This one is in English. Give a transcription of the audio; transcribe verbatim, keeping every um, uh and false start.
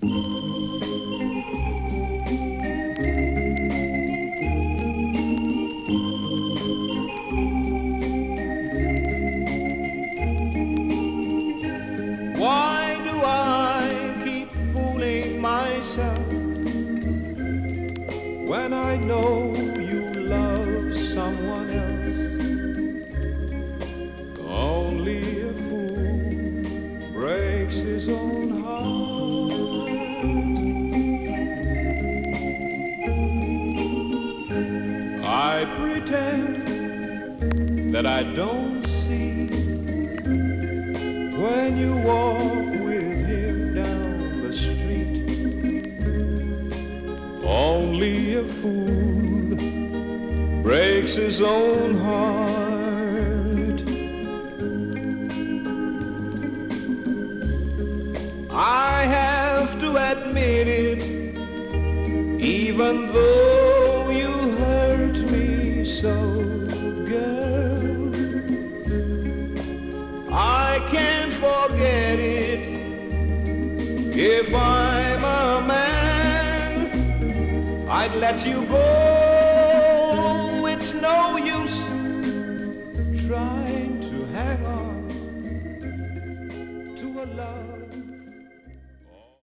Why do I keep fooling myself when I know you love someone else? Only a fool breaks his own heart. I pretend that I don't see when you walk with him down the street. Only a fool breaks his own heart. I have to admit it, even though you hurt me so, girl. I can't forget it. If I'm a man, I'd let you go. It's no use trying to hang on to a love